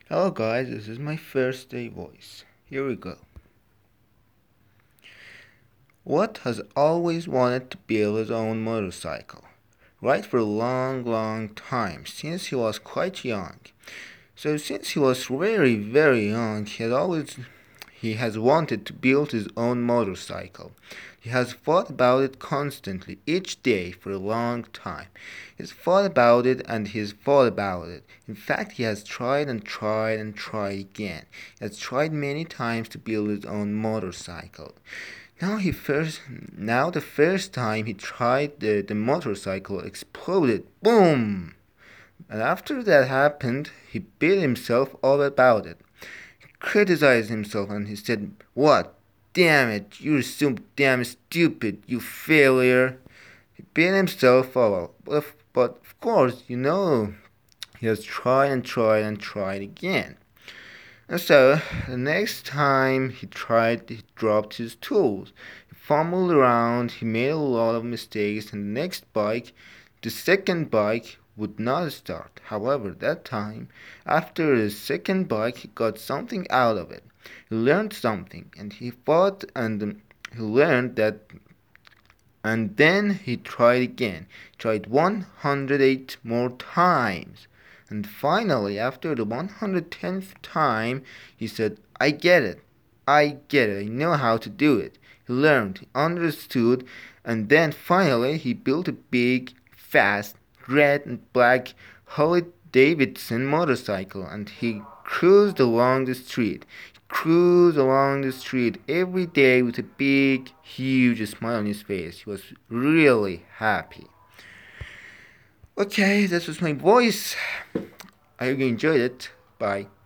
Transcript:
Hello guys, this is my first day voice. Here we go. Watt has always wanted to build his own motorcycle, right for a long time, since he was quite young. So since he was very young, he has wanted to build his own motorcycle. He has thought about it constantly, each day for a long time. He's thought about it and he's thought about it. In fact, he has tried and tried again. He has tried many times to build his own motorcycle. Now the first time he tried, the motorcycle exploded. Boom! And after that happened, he beat himself all about it. He criticized himself and he said, "What? Damn it, you're so damn stupid, you failure." He beat himself all. But of course, he has tried and tried again. And so, the next time he tried, he dropped his tools. He fumbled around, he made a lot of mistakes, and the second bike, would not start. However, that time, after the second bike, he got something out of it. He learned something, and he fought and he learned that, and then he tried again. He tried 108 more times. And finally, after the 110th time, he said, "I get it. I get it. I know how to do it." He learned, he understood, and then finally he built a big, fast, red and black Harley Davidson motorcycle and he cruised along the street. He cruised along the street every day with a big, huge smile on his face. He was really happy. Okay, that was my voice. I hope you enjoyed it. Bye.